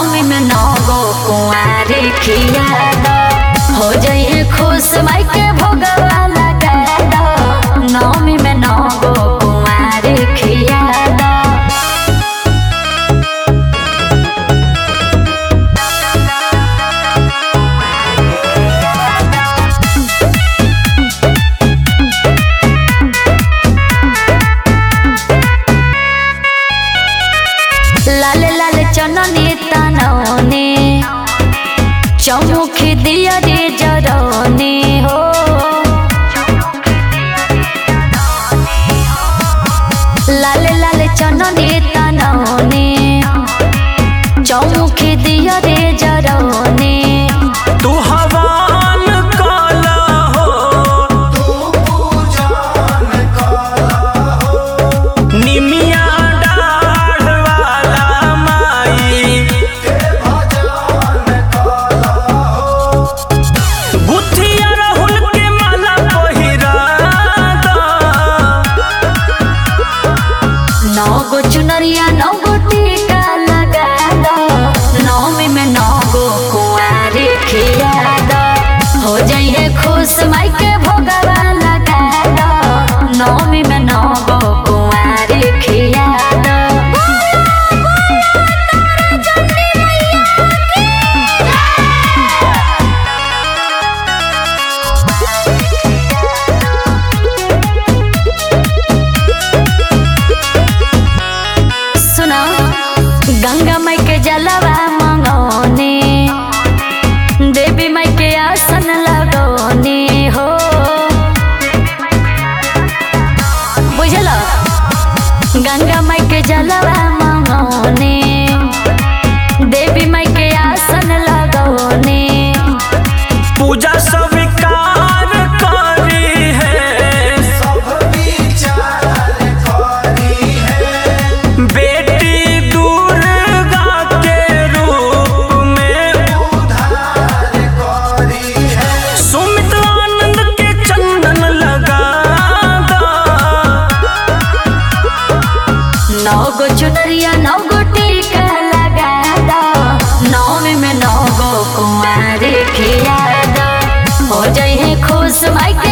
नौमी में 9 गो कुंवारी खिया दो, हो जाइए खुश माई के भोगवा लगा दो। नौमी में 9 गो कुंवारी खिया दो। लाल लाल चननी तनौनी चौमुखी दिया रे जरौनी हो। लाल लाल चननी तनौनी चौमुखी दिया रे जरौनी। तू हवान काला हो, तू पूजान काला हो। निमिया डाढ़ वाला माई के भजन काला हो। गुथिया राहुल के माला पहिरा दा। 9 गो चुनरिया 9 गो टीका लगा दो। नौमी में 9 गो कुंवारी खिया दो, हो जाइए खुश माई के भोगवा लगा दो। नौमी में 9 गो कुंवारी खिया दो। सुनो गंगा माई के जलवा मंगौनी, देवी माई के आसन लगौनी हो। बुझल गंगा माई के जलवा मंगौनी, देवी माई के आसन लगौनी। पूजा स्वीकार करी है, सब विचार करी है। बेटी दुर्गा के रूप में उधार करी है। सुमित आनंद के चंदन लगा दो। 9 गो चुनरिया 9 गो टीका लगा दो। नौमी में 9 गो कुंवारी खिया दो, हो जाइए खुश माई के